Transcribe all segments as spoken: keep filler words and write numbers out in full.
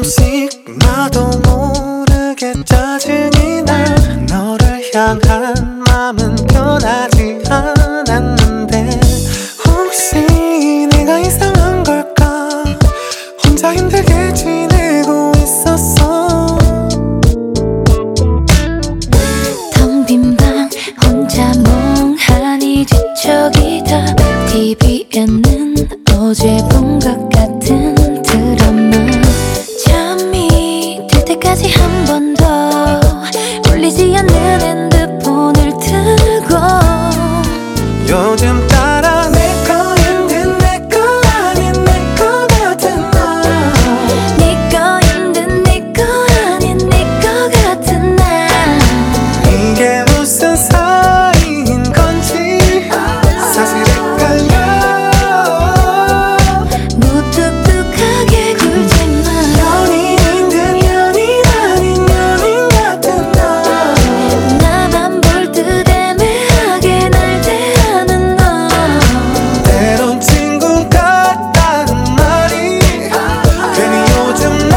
조금씩 나도 모르게 짜증이 나. 너를 향한 마음은 변하지 않았는데 혹시 내가 이상한 걸까? 혼자 힘들게 지내고 있었어. 텅 빈 방 혼자 멍하니 뒤척이다. 티비에는 어제 본 것 같은 드라마. 잠이 들 때까지 한 번 더 울리지 않는 핸드폰을 들고 요즘 따라 내 거인 내 거 아닌 내 거 같은 나. 네 거인 듯 내 거 아닌 내 거 같은 나. 이게 무슨 사이인 건지 사실 헷갈려. 무뚝뚝하게 굴지마. 연인인 듯 연인 아닌 연인 같은 나. 나만 볼 듯 애매하게 날 대하는 너. 때론 친구 같다는 말이 괜히 요즘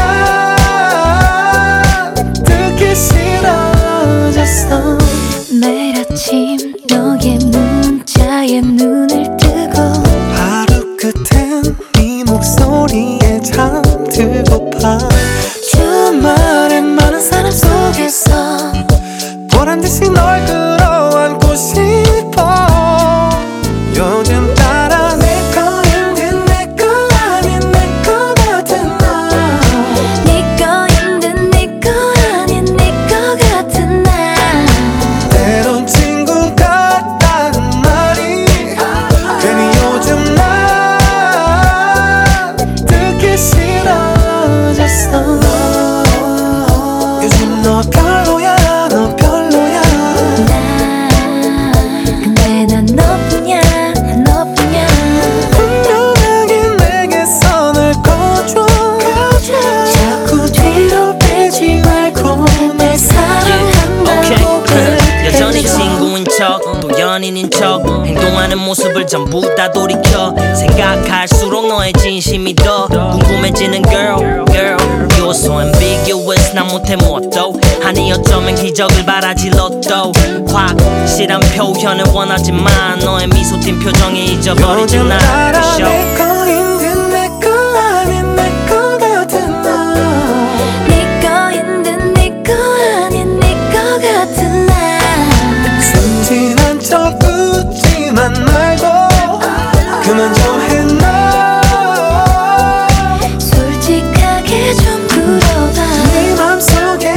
난 듣기 싫어졌어. 매일 아침 너의 문자에 눈을 뜨고 하루 끝엔 네 목소리에 잠들고파. 주말엔 많은 사람 속에서 보란듯이 널 끌어안고 싶어. 요즘 따라 내 거인 듯 내 거 아닌 내 거 같은 나. 네 거인 듯 내 거 아닌 내 거 같은 나. 때론 친구 같다는 말이 괜히 요즘 난 듣기 싫어졌어. 요즘 너 별로야 너 별로야. 나 근데 난 너뿐이야 너뿐이야. 분명하게 내게 선을 꺼줘. 자꾸 뒤로 빼지 말고 날 사랑한다고 그래. 여전히 친구인 척 또 연인인 척 행동하는 모습을 전부 다 돌이켜 생각할수록 너의 진심이 더 궁금해지는 girl girl You're so ambiguous 난 못해 뭣도 아니 어쩌면 기적을 바라지 로또 확실한 표현을 원하지만 너의 미소 띈 표정에 잊어버리지 요즘 따라 날 내 거인 듯 내 거 아닌 내 거 같은 나. 네 거인 듯 내 거 아닌 내 거 같은 나. 순진한 척 웃지만 말고 그만 좀 해놔. 솔직하게 좀 물어봐. 네 맘속에